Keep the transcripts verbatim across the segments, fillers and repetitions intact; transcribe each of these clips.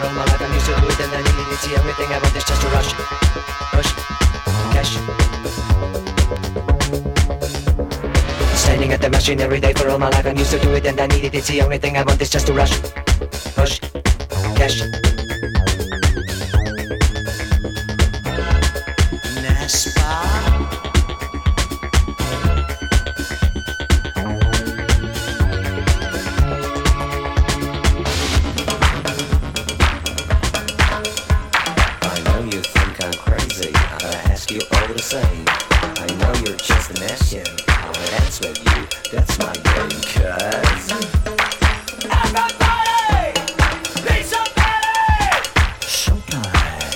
for all my life. I'm used to do it and I need it. It's the only thing I want is just to rush, rush, cash. Standing at the machine every day for all my life. I'm used to do it and I need it. It's the only thing I want is just to rush, rush, cash. I know you're just an action. I'll dance with you. That's my game, cuz everybody, be somebody. Sometimes.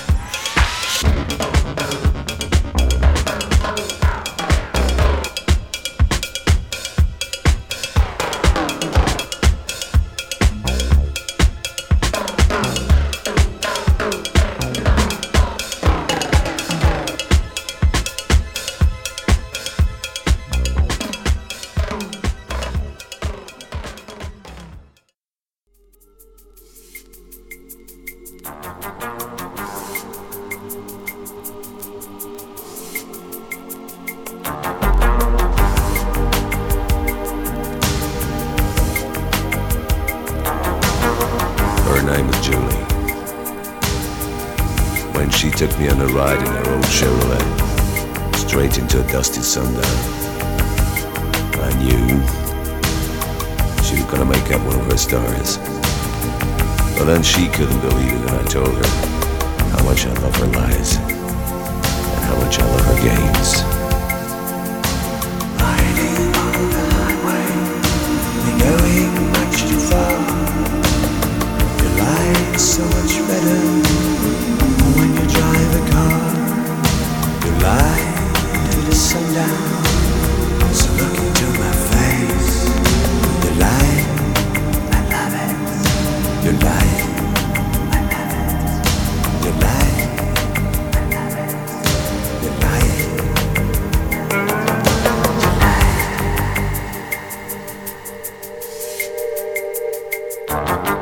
Her name was Julie. When she took me on a ride in her old Chevrolet, straight into a dusty sundown, I knew she was gonna make up one of her stars. But then she couldn't believe it when I told her how much I love her lies and how much I love her games. Riding on the highway, you're going much too far. Your life's so much better when you drive a car. You lie to the sundown, so look into my face. You lie, I love it. You lie, I love it. You lie, I love it. You lie, you lie.